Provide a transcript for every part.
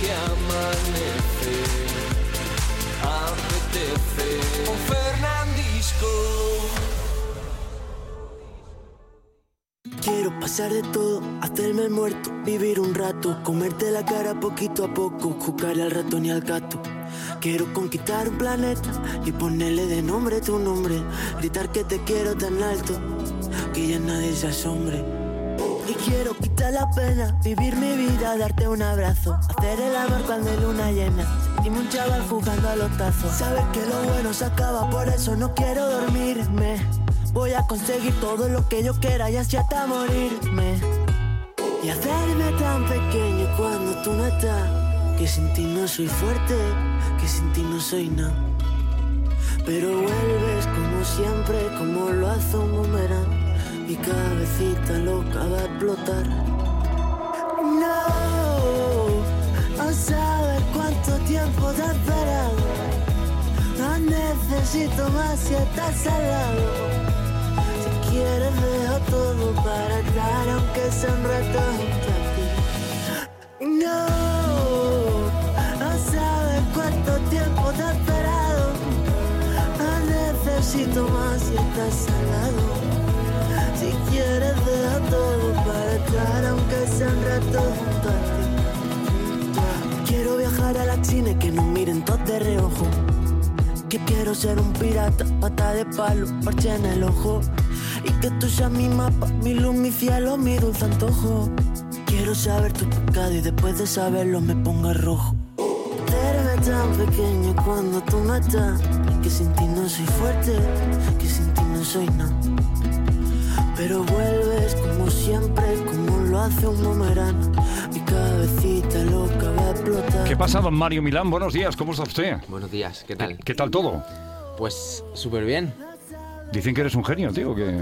que amanece, apetece un Fernandisco. Quiero pasar de todo, hacerme el muerto, vivir un rato, comerte la cara poquito a poco, jugarle al ratón y al gato. Quiero conquistar un planeta y ponerle de nombre tu nombre, gritar que te quiero tan alto que ya nadie se asombre. Y quiero quitar la pena, vivir mi vida, darte un abrazo, hacer el amor cuando hay luna llena, sentirme un chaval jugando a los tazos. Sabes que lo bueno se acaba, por eso no quiero dormirme. Voy a conseguir todo lo que yo quiera y así hasta morirme. Y hacerme tan pequeño cuando tú no estás, que sin ti no soy fuerte, que sin ti no soy nada. Pero vuelves como siempre, como lo hace un boomerang. Mi cabecita loca va a explotar. No sabes cuánto tiempo te he esperado. No necesito más si estás al lado. Si quieres dejo todo para estar, aunque sea un rato junto a ti. No sabes cuánto tiempo te he esperado. No necesito más si estás al lado. Si quieres deja todo para estar, aunque sea un rato junto a ti. Quiero viajar a la China, que nos miren todos de reojo. Que quiero ser un pirata, pata de palo, parche en el ojo. Y que tú seas mi mapa, mi luz, mi cielo, mi dulce antojo. Quiero saber tu pecado y después de saberlo me ponga rojo. Verme tan pequeño cuando tú no estás, que sin ti no soy fuerte, que sin ti no soy nada. Pero vuelves como siempre, como lo hace un boomerang. Mi cabecita loca va a explotar. ¿Qué pasa, don Mario Milán? Buenos días, ¿cómo está usted? Buenos días, ¿qué tal? ¿Qué tal todo? Pues súper bien. Dicen que eres un genio, tío, que...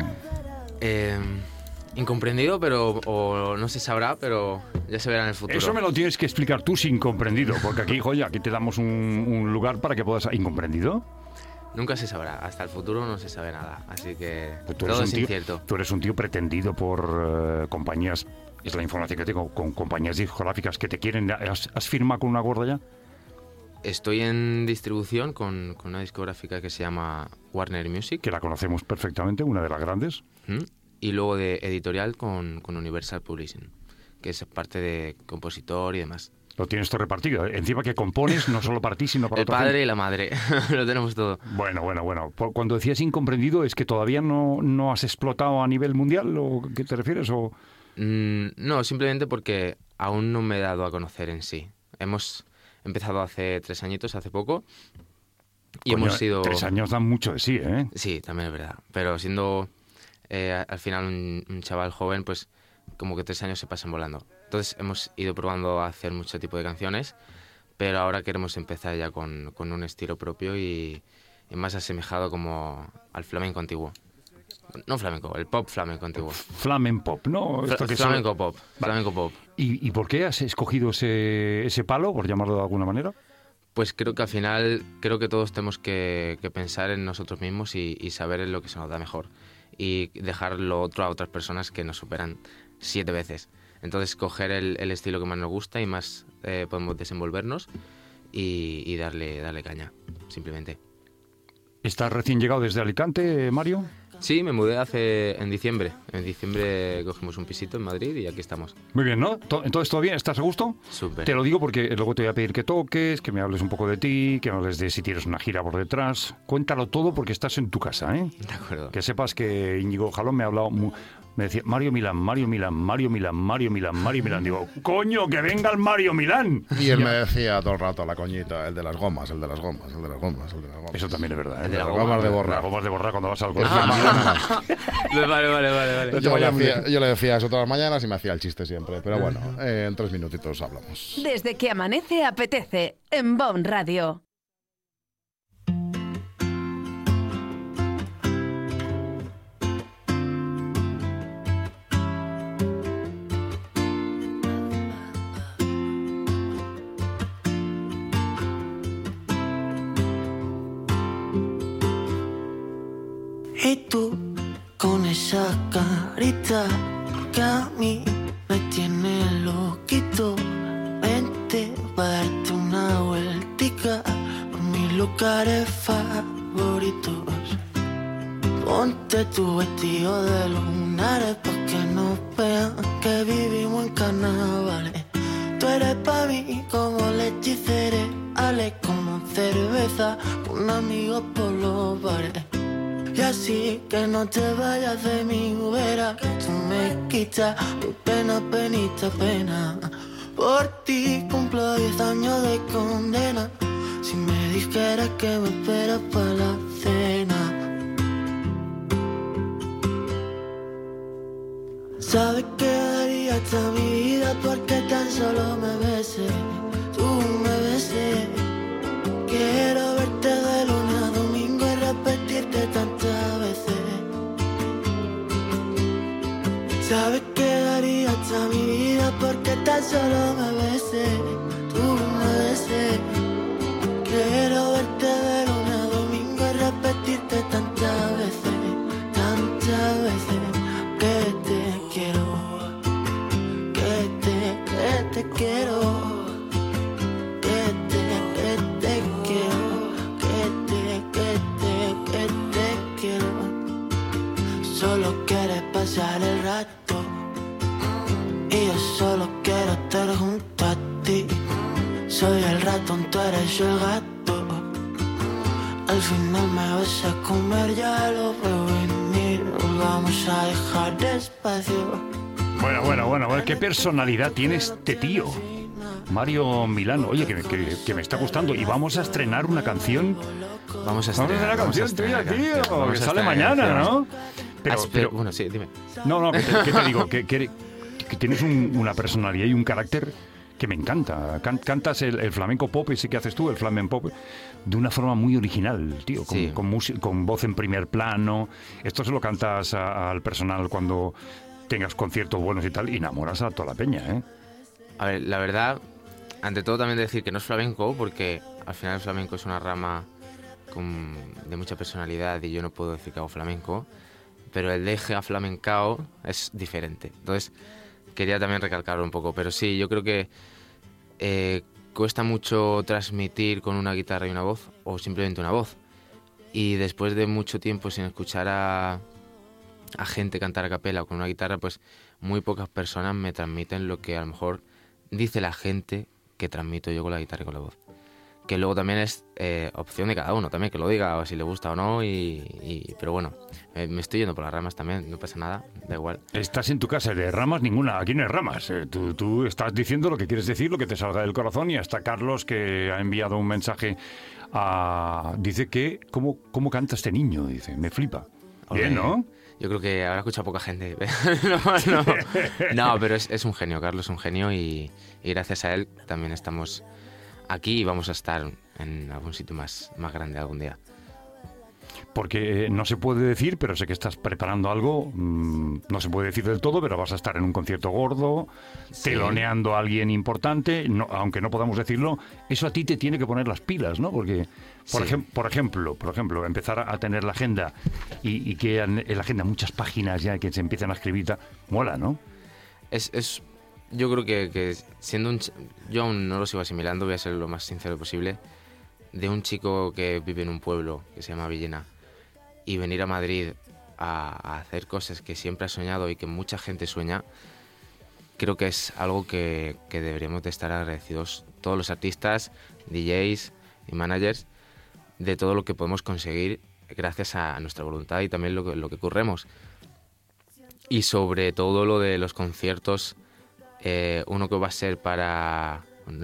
Incomprendido, pero o no se sabrá, pero ya se verá en el futuro. Eso me lo tienes que explicar tú sin comprendido, porque aquí, joya, aquí te damos un lugar para que puedas... ¿Incomprendido? Nunca se sabrá, hasta el futuro no se sabe nada, así que Pues todo es incierto. Tú eres un tío pretendido por compañías, es la información que tengo, con compañías discográficas que te quieren. ¿Has firmado con una gorda ya? Estoy en distribución con una discográfica que se llama Warner Music. Que la conocemos perfectamente, una de las grandes. Y luego de editorial con Universal Publishing, que es parte de compositor y demás. Lo tienes todo repartido. Encima que compones no solo para ti, sino para otra gente. El padre gente. y la madre. Lo tenemos todo. Bueno. Cuando decías incomprendido, ¿es que todavía no has explotado a nivel mundial? ¿O qué te refieres? ¿O? No, simplemente porque aún no me he dado a conocer en sí. Hemos empezado hace 3 añitos, hace poco. Y Coño, hemos sido... 3 años dan mucho de sí, ¿eh? Sí, también es verdad. Pero siendo al final un chaval joven, pues como que 3 años se pasan volando. Entonces hemos ido probando a hacer mucho tipo de canciones, pero ahora queremos empezar ya con un estilo propio y más asemejado como al flamenco antiguo. No flamenco, el pop flamenco antiguo. Flamen pop, ¿no? Flamenco pop, flamenco pop. ¿Y por qué has escogido ese palo, por llamarlo de alguna manera? Pues creo que al final, que todos tenemos que pensar en nosotros mismos y saber en lo que se nos da mejor. Y dejar lo otro a otras personas que nos superan 7 veces. Entonces, coger el estilo que más nos gusta y más podemos desenvolvernos y darle caña, simplemente. ¿Estás recién llegado desde Alicante, Mario? Sí, me mudé en diciembre. En diciembre cogimos un pisito en Madrid y aquí estamos. Muy bien, ¿no? Entonces, ¿todo bien? ¿Estás a gusto? Súper. Te lo digo porque luego te voy a pedir que toques, que me hables un poco de ti, que me hables de si tienes una gira por detrás. Cuéntalo todo porque estás en tu casa, ¿eh? De acuerdo. Que sepas que Íñigo Jalón me ha hablado... Me decía, Mario Milán. Digo, ¡coño, que venga el Mario Milán! Y él me decía todo el rato, la coñita, el de las gomas. Eso también es verdad, ¿eh? El de las gomas de borrar. Las gomas de borrar cuando vas al Pues colegio. Vale. Yo le decía eso todas las mañanas y me hacía el chiste siempre. Pero bueno, en 3 minutitos hablamos. Desde que amanece apetece, en Bon Radio. Y tú, con esa carita que a mí me tiene loquito, vente para lugares favoritos. Ponte tu vestido de lunares pa' que no vean que vivimos en carnavales. Tú eres pa' mí como leche y cereales, como cerveza con amigos por los bares. Y así que no te vayas de mi vera, que tú me quitas mi pena, penita, pena. Por ti cumplo 10 años de condena. Si me dijeras que me esperas para la cena. Sabes que daría toda mi vida porque tan solo me beses, tú me beses. Quiero verte de lunes a domingo y repetirte tantas veces. Sabes que daría toda mi vida porque tan solo me beses, tú me beses. Quiero verte de lunes a domingo y repetirte tantas veces, que te quiero, que te quiero, que te quiero, que te quiero. Solo quieres pasar el rato y yo solo quiero estar junto a ti. Soy el ratón, tú eres el gato. Al final me vas a comer, ya lo veo venir. Nos vamos a dejar despacio. Bueno, qué personalidad tiene este tío, Mario Milán. Oye, que me está gustando. Y vamos a estrenar una canción. Vamos a estrenar una canción tuya, tío, vamos que a sale estrenar mañana, canción. ¿no? Pero, Bueno, sí, dime. No, ¿qué te digo? Que tienes una personalidad y un carácter que me encanta. Cantas el flamenco pop, ese que haces tú, el flamenco pop, de una forma muy original, tío, Sí. con voz en primer plano. Esto se lo cantas al personal cuando tengas conciertos buenos y tal, y enamoras a toda la peña, ¿eh? A ver, la verdad, ante todo también decir que no es flamenco, porque al final el flamenco es una rama de mucha personalidad y yo no puedo decir que hago flamenco, pero el deje a flamencao es diferente. Entonces, quería también recalcarlo un poco, pero sí, yo creo que cuesta mucho transmitir con una guitarra y una voz, o simplemente una voz. Y después de mucho tiempo sin escuchar a gente cantar a capela o con una guitarra, pues muy pocas personas me transmiten lo que a lo mejor dice la gente que transmito yo con la guitarra y con la voz. Que luego también es opción de cada uno, también que lo diga, o si le gusta o no, pero bueno, me estoy yendo por las ramas también, no pasa nada, da igual. Estás en tu casa, de ramas ninguna, aquí no hay ramas. Tú estás diciendo lo que quieres decir, lo que te salga del corazón, y hasta Carlos, que ha enviado un mensaje, dice que, ¿cómo canta este niño? Dice, me flipa. Bien, ¿no? Yo creo que habrá escuchado poca gente. No, pero es un genio, Carlos es un genio y gracias a él también estamos aquí y vamos a estar en algún sitio más grande algún día. Porque no se puede decir, pero sé que estás preparando algo, no se puede decir del todo, pero vas a estar en un concierto gordo, Sí. teloneando a alguien importante, aunque no podamos decirlo, eso a ti te tiene que poner las pilas, ¿no? Porque, por ejemplo, empezar a tener la agenda y que en la agenda muchas páginas ya que se empiezan a escribir, mola, ¿no? Yo creo que siendo yo aún no lo sigo asimilando, voy a ser lo más sincero posible, de un chico que vive en un pueblo que se llama Villena y venir a Madrid a hacer cosas que siempre ha soñado y que mucha gente sueña, creo que es algo que deberíamos de estar agradecidos todos los artistas, DJs y managers de todo lo que podemos conseguir gracias a nuestra voluntad y también lo que curremos. Y sobre todo lo de los conciertos, uno que va a ser para...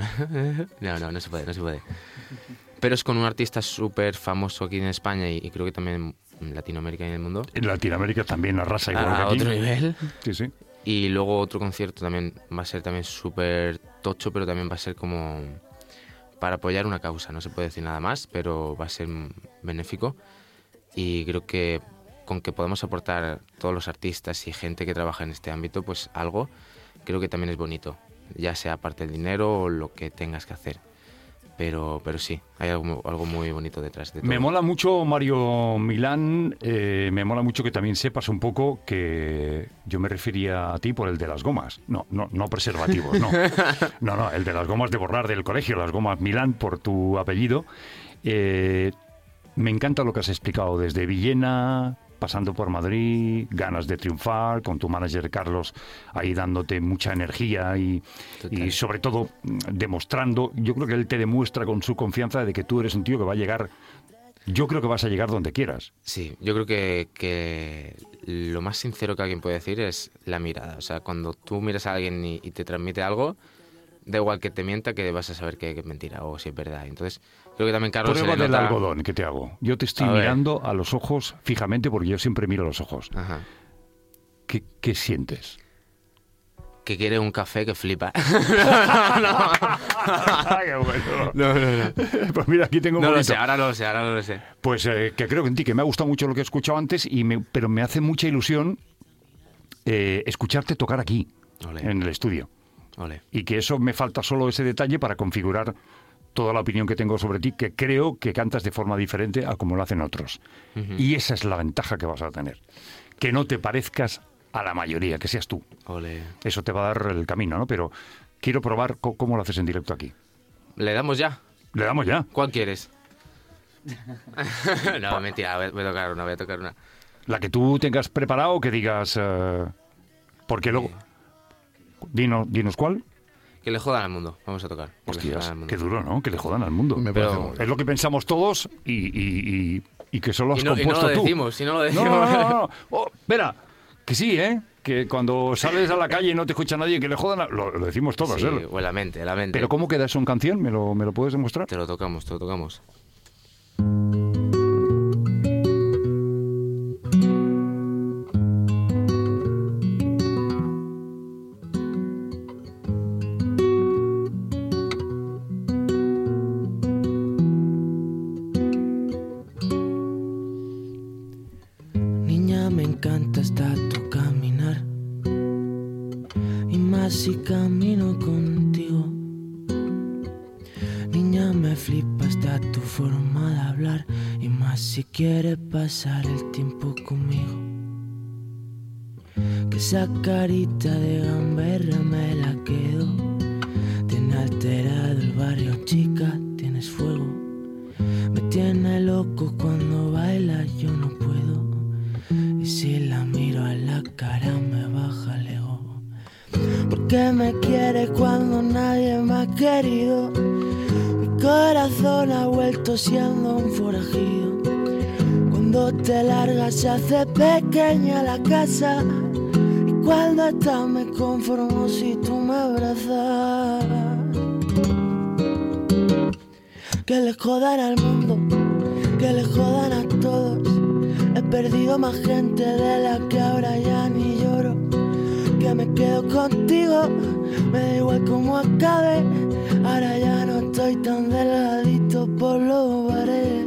No se puede. Pero es con un artista súper famoso aquí en España y creo que también en Latinoamérica y en el mundo. En Latinoamérica también arrasa igual que A aquí. otro nivel. Sí. Y luego otro concierto también va a ser también súper tocho, pero también va a ser como para apoyar una causa. No se puede decir nada más, pero va a ser benéfico. Y creo que con que podamos aportar todos los artistas y gente que trabaja en este ámbito, pues algo, creo que también es bonito. Ya sea aparte del dinero o lo que tengas que hacer. Pero sí, hay algo muy bonito detrás de todo. Me mola mucho, Mario Milán, me mola mucho que también sepas un poco que yo me refería a ti por el de las gomas. No preservativos, no. No, el de las gomas de borrar del colegio, las gomas Milán por tu apellido. Me encanta lo que has explicado, desde Villena, pasando por Madrid, ganas de triunfar, con tu manager Carlos ahí dándote mucha energía y sobre todo demostrando, yo creo que él te demuestra con su confianza de que tú eres un tío que va a llegar, yo creo que vas a llegar donde quieras. Sí, yo creo que lo más sincero que alguien puede decir es la mirada. O sea, cuando tú miras a alguien y te transmite algo, da igual que te mienta, que vas a saber que es mentira o si es verdad. Entonces, creo que también Carlos... Prueba del algodón que te hago. Yo te estoy mirando a los ojos fijamente porque yo siempre miro a los ojos. Ajá. ¿Qué sientes? Que quiere un café que flipa. Qué bueno. No. Pues mira, aquí tengo un No lo bonito. sé, ahora no lo sé. Pues que creo que en ti, que me ha gustado mucho lo que he escuchado antes, pero me hace mucha ilusión escucharte tocar aquí, Ole. en el estudio. Ole. Y que eso me falta solo ese detalle para configurar toda la opinión que tengo sobre ti, que creo que cantas de forma diferente a como lo hacen otros. Ujú. Y esa es la ventaja que vas a tener. Que no te parezcas a la mayoría, que seas tú. Ole. Eso te va a dar el camino, ¿no? Pero quiero probar cómo lo haces en directo aquí. ¿Le damos ya? Le damos ya. ¿Cuál quieres? No, mentira, voy a tocar una. La que tú tengas preparado, que digas... porque luego... Dinos cuál. Que le jodan al mundo, vamos a tocar. Que le jodan Hostias, al mundo. qué duro, ¿no? Que le jodan al mundo. Me Pero- parece muy bien. Es lo que pensamos todos y que solo has Y no compuesto lo tú. decimos, y no lo No, decimos. no. Oh, espera, que sí, ¿eh? Que cuando sales a la calle y no te escucha nadie, que le jodan, lo decimos todos, Sí, ¿eh? o en la mente. Pero ¿cómo queda eso en canción? ¿Me lo puedes demostrar? Te lo tocamos. Niña, me encanta hasta tu caminar, y más si camino contigo. Niña, me flipa hasta tu forma de hablar, y más si quieres pasar el tiempo conmigo. Que esa carita de gamberra me la quedo. Tiene alterado el barrio, chica, tienes fuego. Me tiene loco cuando baila, yo no puedo. Y si la miro a la cara me baja el ego. Porque me quiere cuando nadie me ha querido. Mi corazón ha vuelto siendo un forajido. Cuando te largas se hace pequeña la casa. Y cuando estás me conformo si tú me abrazas. Que le jodan al mundo, que le jodan a todos. He perdido más gente de la que ahora ya ni lloro. Que me quedo contigo, me da igual cómo acabe. Ahora ya no estoy tan delgadito por los bares.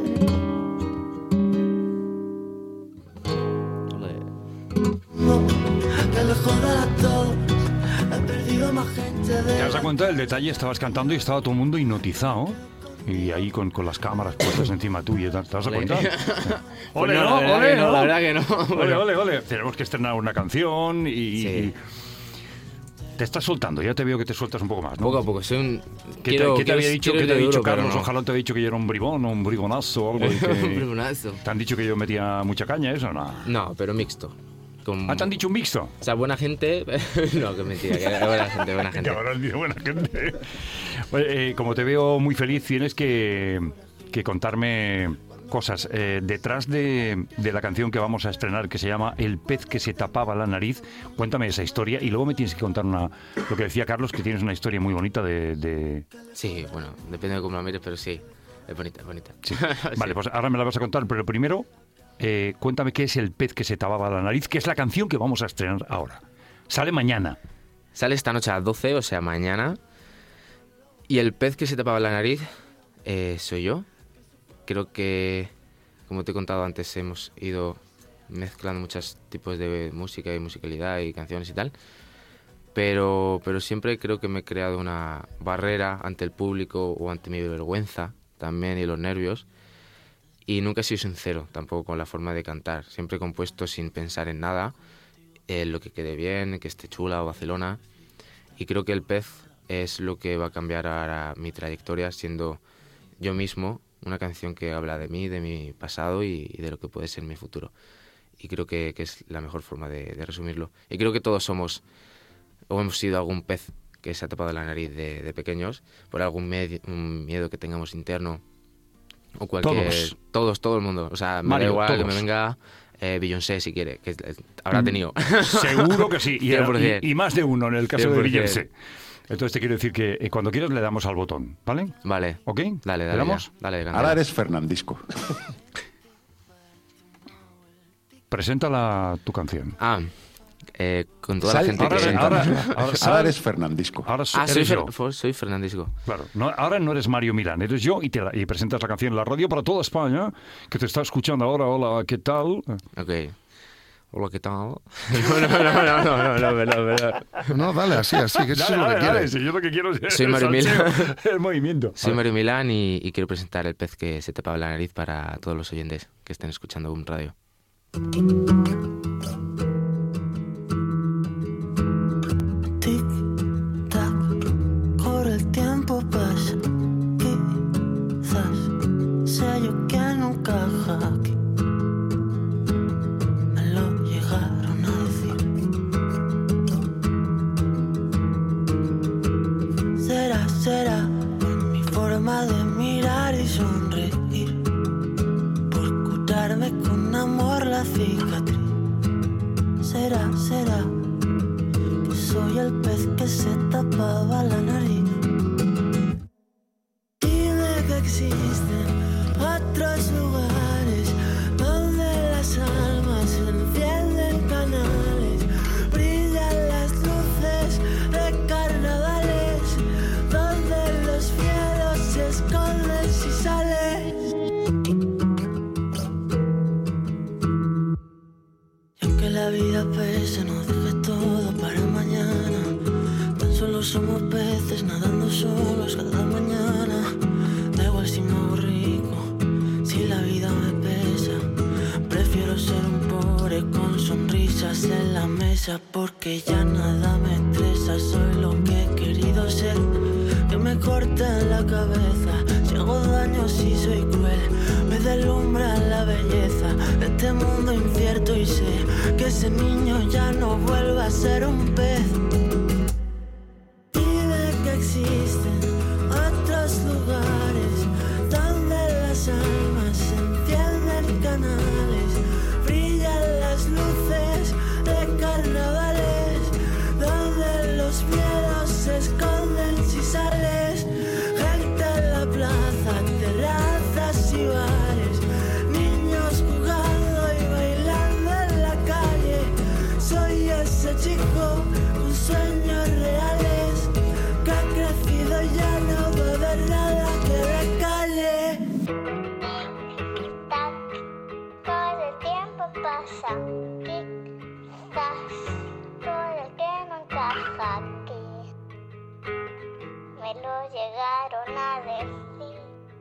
No, que le jodan a todos. He perdido más gente de ¿Te das la cuenta del detalle? Estabas cantando y estaba todo el mundo hipnotizado. Y ahí con las cámaras puestas encima tuya. ¿Te das Ole. cuenta? Pues no, la verdad que no, la verdad que no. Ole. Tenemos que estrenar una canción y... Sí. Te estás soltando, ya te veo que te sueltas un poco más, ¿no? Poco a poco, soy un... ¿Qué te había dicho, quiero ¿qué te ha ir de dicho duro, pero Carlos? no. Ojalá te había dicho que yo era un bribón o un bribonazo o algo. y Un que... bribonazo. ¿Te han dicho que yo metía mucha caña, eso? No. No, pero mixto. Con... ¿Ah, te han dicho un mixto? O sea, buena gente... No, que mentira, que buena gente. Que habrás dicho buena gente. Oye, como te veo muy feliz, tienes que contarme cosas. Detrás de la canción que vamos a estrenar, que se llama El pez que se tapaba la nariz, cuéntame esa historia y luego me tienes que contar lo que decía Carlos, que tienes una historia muy bonita de... Sí, bueno, depende de cómo la mires, pero sí, es bonita. Sí. Sí. Vale, pues ahora me la vas a contar, pero primero cuéntame qué es El pez que se tapaba la nariz, que es la canción que vamos a estrenar ahora. Sale mañana. Sale esta noche a las 12, o sea, mañana. Y el pez que se tapaba la nariz soy yo. Creo que, como te he contado antes, hemos ido mezclando muchos tipos de música y musicalidad y canciones y tal. Pero siempre creo que me he creado una barrera ante el público o ante mi vergüenza también y los nervios. Y nunca he sido sincero tampoco con la forma de cantar. Siempre he compuesto sin pensar en nada, lo que quede bien, que esté chula o vacilona. Y creo que el pez es lo que va a cambiar ahora mi trayectoria, siendo yo mismo una canción que habla de mí, de mi pasado y de lo que puede ser mi futuro. Y creo que es la mejor forma de resumirlo. Y creo que todos somos o hemos sido algún pez que se ha tapado la nariz de pequeños por algún un miedo que tengamos interno o cualquier... Todo el mundo. O sea, me da igual que me venga Beyoncé si quiere, que habrá tenido. Seguro que sí, y más de uno en el caso 100%. de Beyoncé. Entonces te quiero decir que cuando quieras le damos al botón, ¿vale? Vale. ¿Ok? Dale. ¿Le damos? Dale, Ahora eres Fernandisco. Preséntala tu canción. Con toda la gente que... Ahora eres Fernandisco. Ahora eres yo. Soy Fernandisco. Claro, ahora no eres Mario Milán, eres yo y presentas la canción en la radio para toda España, que te está escuchando ahora. Hola, ¿qué tal? Ok. Hola, ¿qué tal? No, dale, así, que eso es lo que quieres. Si yo lo que quiero es Soy Mario Milán. el movimiento. Soy Mario Milán y quiero presentar El pez que se tapaba la nariz para todos los oyentes que estén escuchando Boom Radio. Tic tac, corre el tiempo, pasa. Quizás sea yo quien no encaja aquí. Me lo llegaron a decir. Será por mi forma de mirar y sonreír, por curarme con amor la cicatriz. Será que soy el pez que se tapaba la nariz. Dime que existen otros lugares donde las almas encienden canales, brillan las luces de carnavales, donde los miedos se esconden si sales. Y aunque la vida pese, no dejes todo para mañana. Tan solo somos peces nadando solos cada mañana. Da igual si me hago rico, si la vida me pesa. Prefiero ser un pobre con sonrisas en la mesa, porque ya nada me estresa. Soy lo que he querido ser, que me corten la cabeza si hago daño, si soy cruel. Me deslumbra la belleza de este mundo incierto y sé que ese niño ya no vuelva a ser un pez. Dime que existen otros lugares donde las almas encienden canales, brillan las luces de carnavales, donde los miedos se esconden si sales. Gente en la plaza, terrazas y bares, niños jugando y bailando en la calle. Soy ese chico con sueños reales, que ha crecido y ya no va a haber nada que le cale. Tic-tac, todo el tiempo pasa. Tic-tac, todo el que no encaja aquí. Me lo llegaron a decir.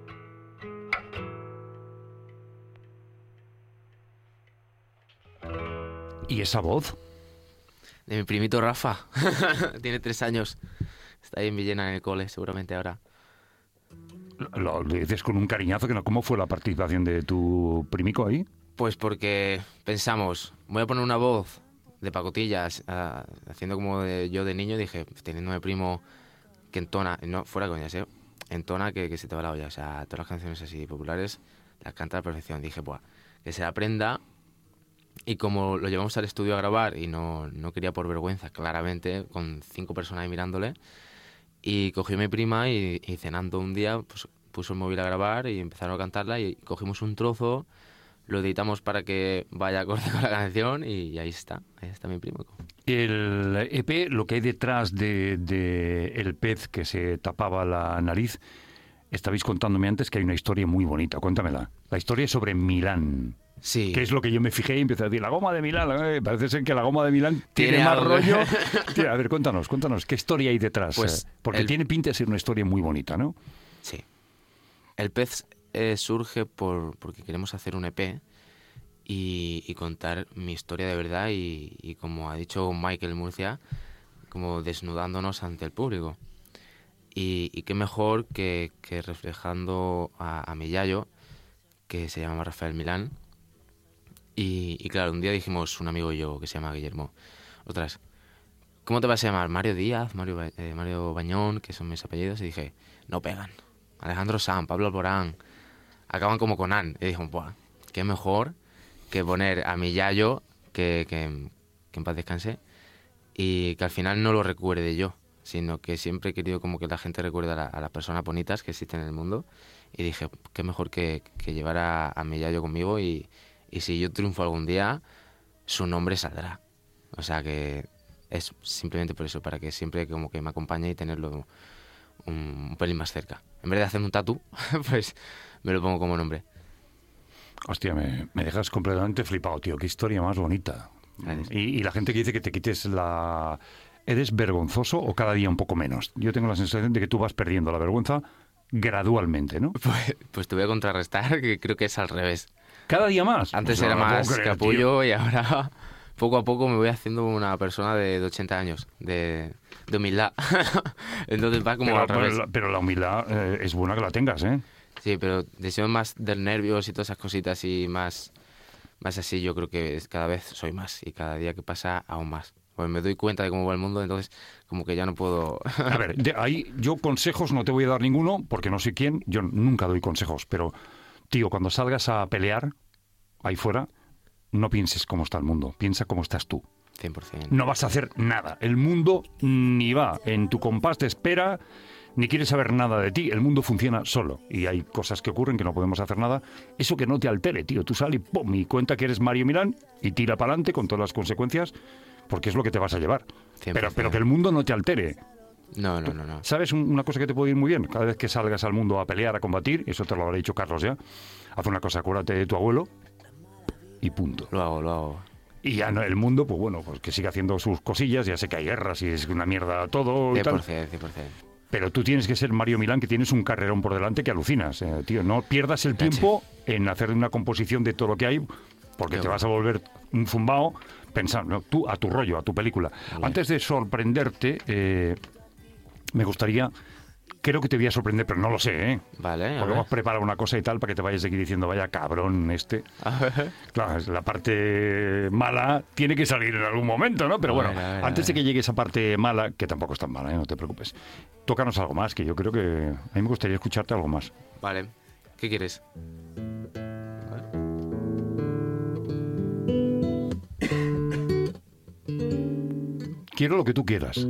¿Y esa voz? De mi primito Rafa. Tiene 3 años. Está ahí en Villena en el cole, seguramente ahora. Lo dices con un cariñazo. ¿Cómo fue la participación de tu primico ahí? Pues porque pensamos, voy a poner una voz de pacotillas, haciendo como yo de niño. Dije, teniendo a mi primo que entona, no, fuera coñas, entona que se te va la olla. O sea, todas las canciones así populares las canta a la perfección. Dije, buah, que se la aprenda. Y como lo llevamos al estudio a grabar y no quería por vergüenza, claramente, con 5 personas ahí mirándole, y cogió a mi prima y cenando un día, pues puso el móvil a grabar y empezaron a cantarla y cogimos un trozo, lo editamos para que vaya acorde con la canción y ahí está mi primo. El EP, lo que hay detrás de El pez que se tapaba la nariz, estabais contándome antes que hay una historia muy bonita. Cuéntamela. La historia es sobre Milán. Sí. Que es lo que yo me fijé y empecé a decir, la goma de Milán. Parece ser que la goma de Milán tiene Tiene más algo. rollo. A ver, cuéntanos, ¿qué historia hay detrás? Pues porque tiene pinta de ser una historia muy bonita, ¿no? Sí. El pez surge porque queremos hacer un EP y contar mi historia de verdad y como ha dicho Michael Murcia, como desnudándonos ante el público. Y qué mejor que reflejando a mi yayo, que se llama Rafael Milán. Y claro, un día dijimos, un amigo y yo, que se llama Guillermo, ostras, ¿cómo te vas a llamar? Mario Díaz, Mario Bañón, que son mis apellidos. Y dije, no pegan. Alejandro Sanz, Pablo Alborán, acaban como con An. Y dijimos, buah, qué mejor que poner a mi yayo, que en paz descanse, y que al final no lo recuerde yo, sino que siempre he querido como que la gente recuerde a las personas bonitas que existen en el mundo. Y dije, qué mejor que llevar a mi yayo conmigo, y si yo triunfo algún día, su nombre saldrá. O sea que es simplemente por eso, para que siempre como que me acompañe y tenerlo un pelín más cerca. En vez de hacer un tatú, pues me lo pongo como nombre. Hostia, me dejas completamente flipado, tío. Qué historia más bonita. Y la gente que dice que te quites la... ¿Eres vergonzoso o cada día un poco menos? Yo tengo la sensación de que tú vas perdiendo la vergüenza gradualmente, ¿no? Pues te voy a contrarrestar, que creo que es al revés. ¿Cada día más? Antes Pues era no lo más puedo creer, capullo, tío. y ahora poco a poco me voy haciendo una persona de 80 años, de humildad. Entonces va como al revés. Pero la humildad es buena que la tengas, ¿eh? Sí, pero deseo más del nervios y todas esas cositas, y más así, yo creo que cada vez soy más, y cada día que pasa aún más. Pues me doy cuenta de cómo va el mundo, entonces como que ya no puedo... A ver, ahí yo consejos no te voy a dar ninguno, porque no sé quién, yo nunca doy consejos, pero, tío, cuando salgas a pelear ahí fuera, no pienses cómo está el mundo, piensa cómo estás tú. 100%. No vas a hacer nada, el mundo ni va en tu compás, te espera, ni quiere saber nada de ti, el mundo funciona solo, y hay cosas que ocurren que no podemos hacer nada, eso que no te altere, tío, tú sal y ¡pum! Y cuenta que eres Mario Milán, y tira para adelante con todas las consecuencias, porque es lo que te vas a llevar. 100%. Pero que el mundo no te altere. No. ¿Sabes una cosa que te puede ir muy bien? Cada vez que salgas al mundo a pelear, a combatir, eso te lo habrá dicho Carlos ya, haz una cosa, acuérdate de tu abuelo y punto. Lo hago. Y ya no, el mundo, pues bueno, pues que siga haciendo sus cosillas, ya sé que hay guerras y es una mierda todo y 100%, tal. 100%. Pero tú tienes que ser Mario Milán, que tienes un carrerón por delante que alucinas, tío. No pierdas el tiempo en hacer una composición de todo lo que hay, porque te vas a volver un zumbao pensando, tú a tu rollo, a tu película. Bien. Antes de sorprenderte, me gustaría, creo que te voy a sorprender, pero no lo sé, ¿eh? Vale, a Porque ver. hemos preparado una cosa y tal para que te vayas de aquí diciendo, vaya cabrón este. Claro, la parte mala tiene que salir en algún momento, ¿no? Pero bueno, A ver. antes de que llegue esa parte mala, que tampoco es tan mala, no te preocupes, tócanos algo más, que yo creo que a mí me gustaría escucharte algo más. Vale, ¿qué quieres? Quiero lo que tú quieras.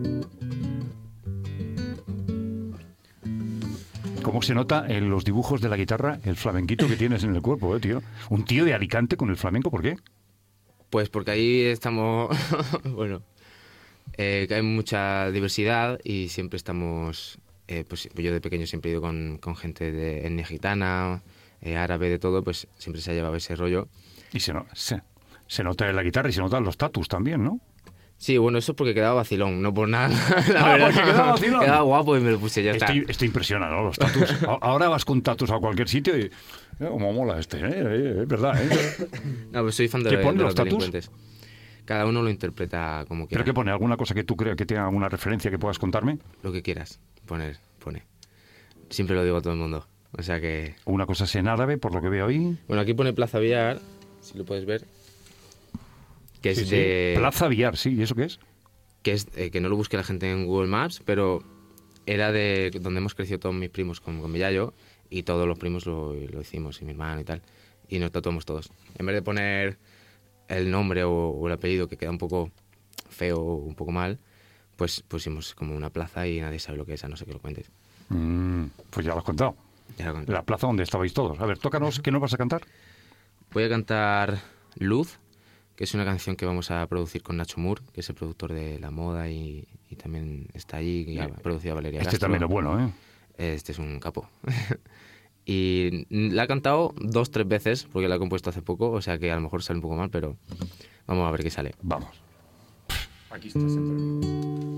¿Cómo se nota en los dibujos de la guitarra el flamenquito que tienes en el cuerpo, tío? Un tío de Alicante con el flamenco, ¿por qué? Pues porque ahí estamos, bueno, que hay mucha diversidad, y siempre estamos, pues yo de pequeño siempre he ido con gente de etnia gitana, árabe, de todo, pues siempre se ha llevado ese rollo. Y se nota en la guitarra y se notan los tatus también, ¿no? Sí, bueno, eso es porque quedaba vacilón, no por nada. Porque quedaba vacilón. Quedaba guapo y me lo puse, ya está. Esto impresiona, ¿no? Los tatus. Ahora vas con tatus a cualquier sitio y... como mola este, es verdad, ¿eh? No, pues soy fan de ¿Qué pone los los tatus? delincuentes. Cada uno lo interpreta como quiera. ¿Pero qué pone? ¿Alguna cosa que tú creas que tenga alguna referencia que puedas contarme? Lo que quieras, pone. Siempre lo digo a todo el mundo. O sea que... Una cosa es en árabe, por lo que veo ahí. Bueno, aquí pone Plaza Villar, si lo puedes ver. Que es Sí, sí. de... Plaza Villar, sí. ¿Y eso qué es? Que es que no lo busque la gente en Google Maps, pero era de donde hemos crecido todos mis primos con mi yayo, y todos los primos lo hicimos, y mi hermano y tal, y nos tatuamos todos. En vez de poner el nombre o el apellido, que queda un poco feo o un poco mal, pues pusimos como una plaza y nadie sabe lo que es, a no ser que lo cuentes. Pues ya lo has contado. Ya lo conté. La plaza donde estabais todos. A ver, tócanos, ¿qué nos vas a cantar? Voy a cantar Luz, que es una canción que vamos a producir con Nacho Moore, que es el productor de la moda, y también está allí, y ha producido a Valeria Este Castro. también es bueno, ¿eh? Este es un capo. Y la he cantado 2-3 veces, porque la he compuesto hace poco, o sea que a lo mejor sale un poco mal, pero vamos a ver qué sale. Vamos. Aquí está siempre.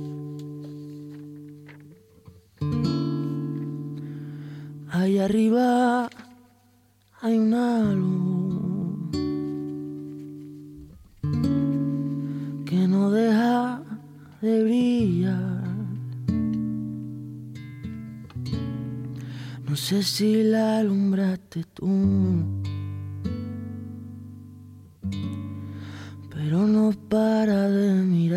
Allá arriba hay una luz que no deja de brillar. No sé si la alumbraste tú, pero no para de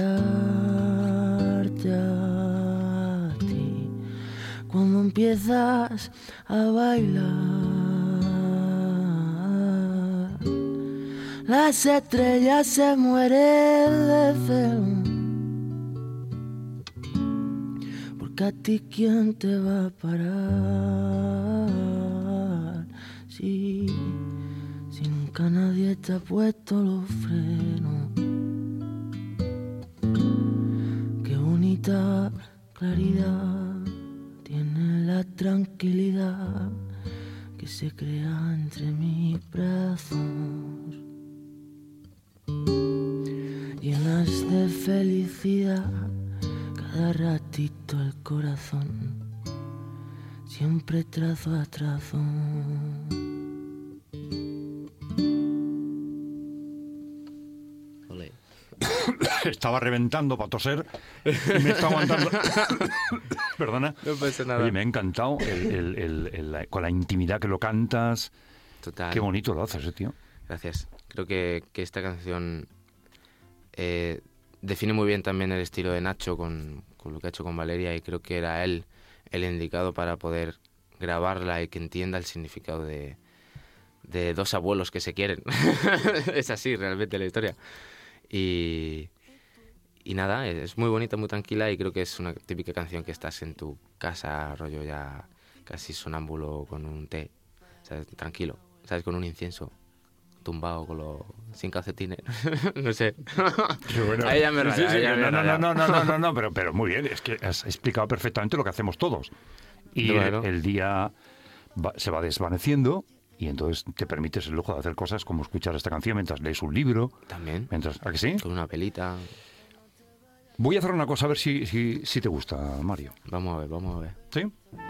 mirarte a ti cuando empiezas a bailar. Las estrellas se mueren de celo, porque a ti quién te va a parar si nunca nadie te ha puesto los frenos. Qué bonita claridad tiene la tranquilidad que se crea entre mis brazos, llenas de felicidad cada ratito el corazón, siempre trazo a trazo. Olé. Estaba reventando para toser y me está aguantando. Perdona. No pasa nada. Oye, me ha encantado con la intimidad que lo cantas. Total. Qué bonito lo haces, tío. Gracias. Creo que esta canción define muy bien también el estilo de Nacho con lo que ha hecho con Valeria, y creo que era él el indicado para poder grabarla y que entienda el significado de dos abuelos que se quieren. Es así realmente la historia. Y nada, es muy bonita, muy tranquila, y creo que es una típica canción que estás en tu casa, rollo ya casi sonámbulo con un té, ¿sabes? Tranquilo, ¿sabes? Con un incienso, tumbado sin calcetines. No sé. Bueno, Ahí ya me raya, no, pero muy bien, es que has explicado perfectamente lo que hacemos todos. Y Bueno. el día se va desvaneciendo y entonces te permites el lujo de hacer cosas como escuchar esta canción mientras lees un libro. También. ¿A que sí? Con una pelita. Voy a hacer una cosa a ver si te gusta, Mario. Vamos a ver. ¿Sí?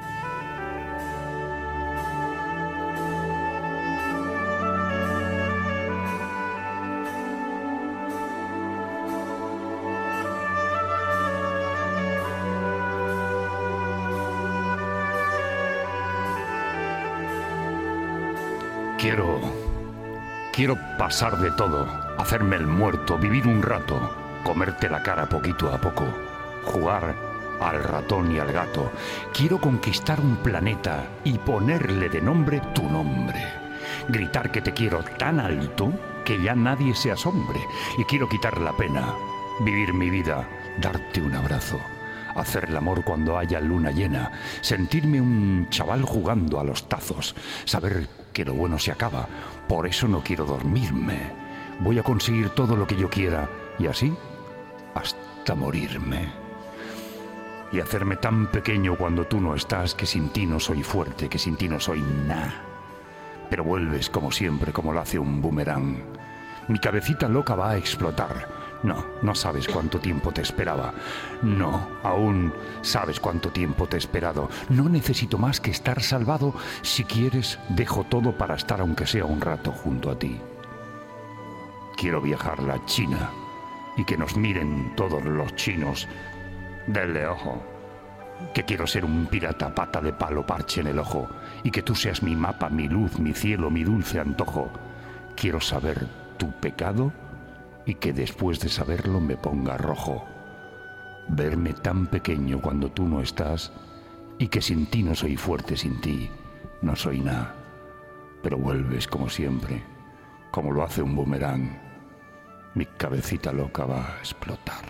Quiero pasar de todo, hacerme el muerto, vivir un rato, comerte la cara poquito a poco, jugar al ratón y al gato. Quiero conquistar un planeta y ponerle de nombre tu nombre. Gritar que te quiero tan alto que ya nadie se asombre. Y quiero quitar la pena, vivir mi vida, darte un abrazo, hacer el amor cuando haya luna llena, sentirme un chaval jugando a los tazos, saber que lo bueno se acaba, por eso no quiero dormirme. Voy a conseguir todo lo que yo quiera y así hasta morirme. Y hacerme tan pequeño cuando tú no estás, que sin ti no soy fuerte, que sin ti no soy nada. Pero vuelves como siempre, como lo hace un boomerang. Mi cabecita loca va a explotar. No sabes cuánto tiempo te esperaba. No, aún sabes cuánto tiempo te he esperado. No necesito más que estar salvado. Si quieres, dejo todo para estar aunque sea un rato junto a ti. Quiero viajar a la China y que nos miren todos los chinos del ojo. Que quiero ser un pirata, pata de palo, parche en el ojo, y que tú seas mi mapa, mi luz, mi cielo, mi dulce antojo. Quiero saber tu pecado y que después de saberlo me ponga rojo. Verme tan pequeño cuando tú no estás y que sin ti no soy fuerte, sin ti no soy nada. Pero vuelves como siempre, como lo hace un boomerang. Mi cabecita loca va a explotar.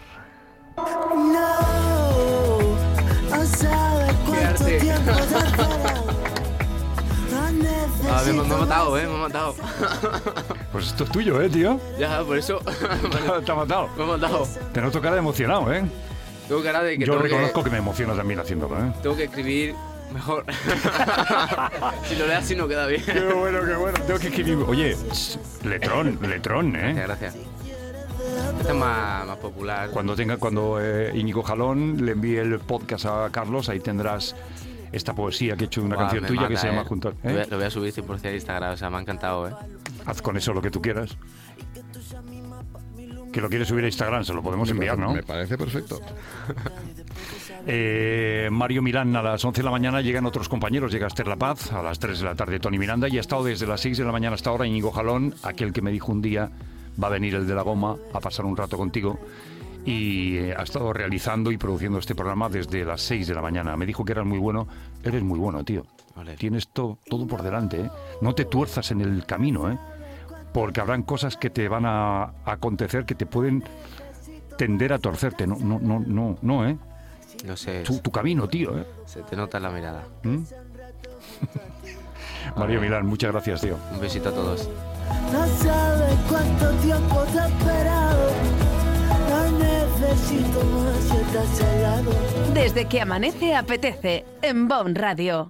No sabes cuánto tiempo te he esperado. Me ha matado, me ha matado. Pues esto es tuyo, tío. Ya, por eso. Te ha matado. Me ha matado. Te noto cara de emocionado, Tengo cara de que Yo reconozco que me emociona también haciéndolo, Tengo que escribir mejor. Si lo leas así no queda bien. Qué bueno. Tengo que escribir. Oye, letrón, Gracias. Esta es más popular. Cuando Íñigo Jalón le envíe el podcast a Carlos, ahí tendrás esta poesía que he hecho de una canción tuya que se llama Juntos. Lo voy a subir 100% a Instagram, o sea, me ha encantado, Haz con eso lo que tú quieras. que lo quiere subir a Instagram, se lo podemos enviar, ¿no? Me parece perfecto. Mario Milán, a las 11 de la mañana llegan otros compañeros, llega Esther La Paz, a las 3 de la tarde Tony Miranda, y ha estado desde las 6 de la mañana hasta ahora Íñigo Jalón, aquel que me dijo un día, va a venir el de la goma a pasar un rato contigo, y ha estado realizando y produciendo este programa desde las 6 de la mañana. Me dijo que eras muy bueno. Eres muy bueno, tío. Vale. Tienes todo por delante, ¿eh? No te tuerzas en el camino, ¿eh? Porque habrán cosas que te van a acontecer que te pueden tender a torcerte. No, ¿eh? Lo sé. Tu camino, tío, ¿eh? Se te nota la mirada. Mario Milán, muchas gracias, tío. Un besito a todos. No sabes cuánto tiempo te he esperado. No necesito más si estás al lado. Desde que amanece apetece en Bon Radio.